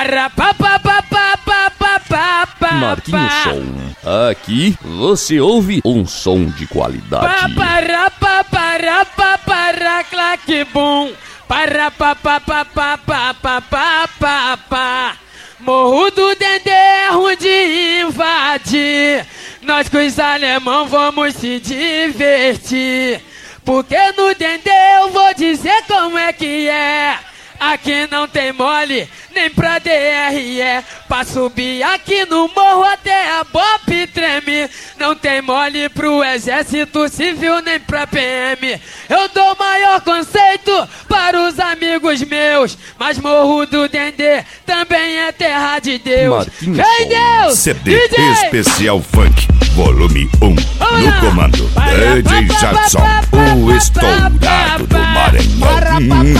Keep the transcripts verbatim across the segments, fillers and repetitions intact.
para pa pa pa pa pa pa pa pa. Marquinhos Som. Aqui você ouve um som de qualidade. Pa para pa para pa para claque bum. Para pa pa pa pa pa pa pa pa pa. Morro do Dendê é ruim de invadir. Nós com os alemão vamos se divertir. Porque no Dendê eu vou dizer como é que é. Aqui não tem mole, nem pra D R E. Pra subir aqui no morro até a Bop treme. Não tem mole pro exército civil, nem pra P M. Eu dou maior conceito para os amigos meus. Mas Morro do Dendê também é terra de Deus. Marquinhos Vem Deus! C D D J Especial Funk, volume um. No comando, D J Jadson, o estourado do Maranhão.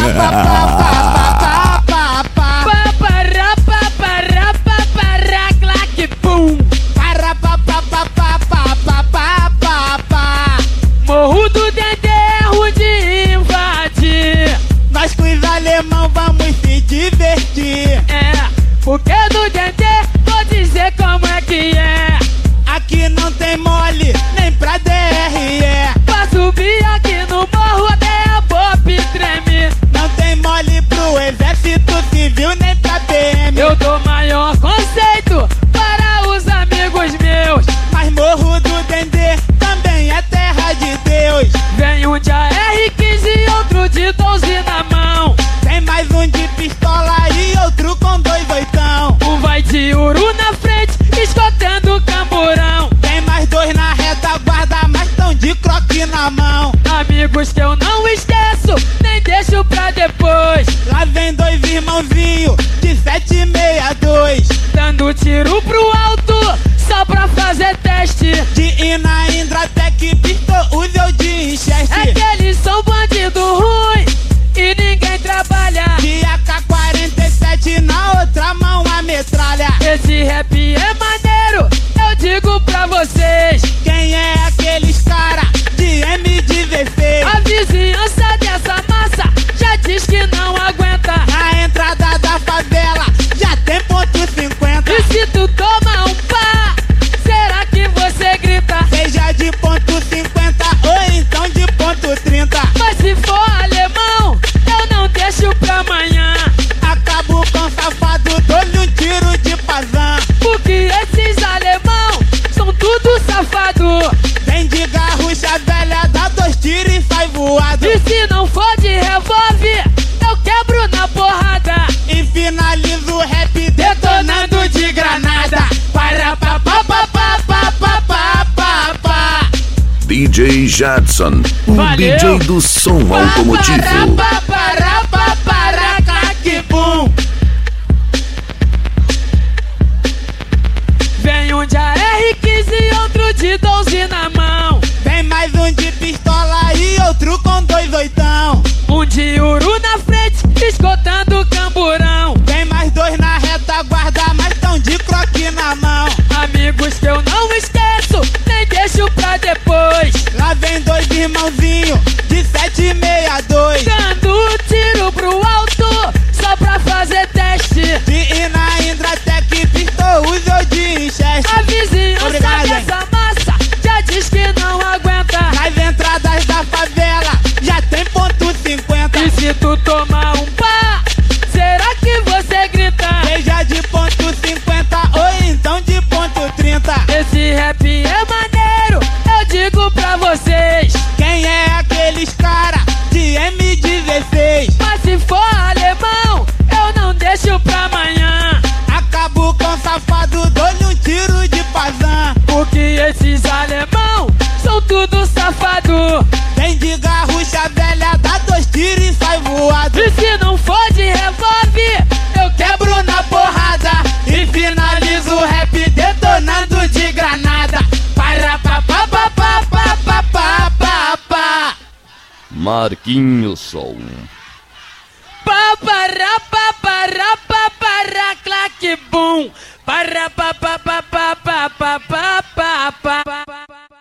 Morro do Dendê é ruim de invadir. Nós com os alemão vamos se divertir. É, porque no Dendê vou dizer como é que é. Aqui não tem mole, nem pra D R E. Pra subir aqui no morro até a Bop treme. Não tem mole pro exército civil, nem pra P M. Eu dou maior conceito para os amigos meus. Mas Morro do Dendê também é terra de Deus. Vem um de A R quinze e outro de doze na mão. Tem mais um de pistola e outro com dois oitão. Um vai de uru na frente, escotando o camburão. Tem mais dois na retaguarda, mas tão de croque na mão. Amigos que eu não esqueço, nem deixo pra depois. Lá vem dois irmãozinhos de sete seis dois. Dando tiro pro alto, só pra fazer teste. De Ina Indratec, Pistol, Uzel de Winchester. É que eles são bandido ruim e ninguém trabalha. De A K quarenta e sete na outra mão a metralha. Esse rap é maneiro, eu digo pra vocês. Quem é aqueles cara de M dezesseis? A vizinhança dessa massa já diz que não aguenta. Na entrada da favela já tem ponto cinquenta. E se tu toma um pá, será que você grita? Seja de ponto cinquenta ou então de ponto trinta. Mas se for alemão, eu não deixo pra amanhã. Acabo com safado, dou-lhe um tiro de pazã. Porque esses alemão são tudo safado. Vem de garrucha velha, dá dois tiros e sai voado. E se não for de revólver, eu quebro na porrada. E finalizo o rap detonando de granada. Para pa pa pa pa pa pa pa pa pa. D J Jadson, o Valeu. D J do som automotivo. Pa para pa para claque bum. Vem um de A R quinze e outro de doze na mão. Vem mais um de pistola e outro com dois oitão. Um de uru na frente, escotando o camburão. Vem mais dois na retaguarda, mas tão de croque na mão. Amigos que eu não esqueço, nem deixo pra depois. Lá vem dois irmãozinhos de sete seis dois. Dando tiro pro alto, só pra fazer teste. De Ina Indratec, Pistol, Uzel de Winchester. A vizinhança Obrigado, dessa massa já diz que não aguenta. Nas entradas da favela já tem ponto cinquenta. E se tu tomar um pá, será que você grita? Seja de ponto cinquenta ou então de ponto trinta. Esse rap é maneiro, eu digo pra vocês. Quem é aqueles cara de M dezesseis? Mas se for alemão, eu não deixo pra amanhã. Acabo com safado, dou-lhe um tiro de pazã. Porque esses alemão são tudo safado. Vem de garrucha velha, dá dois tiros e sai voado. E se não for de revólver, eu quebro na porrada. E finalizo o rap detonando de granada. Para pa pa pa pa pa pa pa pa pa. Marquinhos Som. Pa para pa para pa para claque bum. Para pa pa pa pa pa pa pa pa pa pa.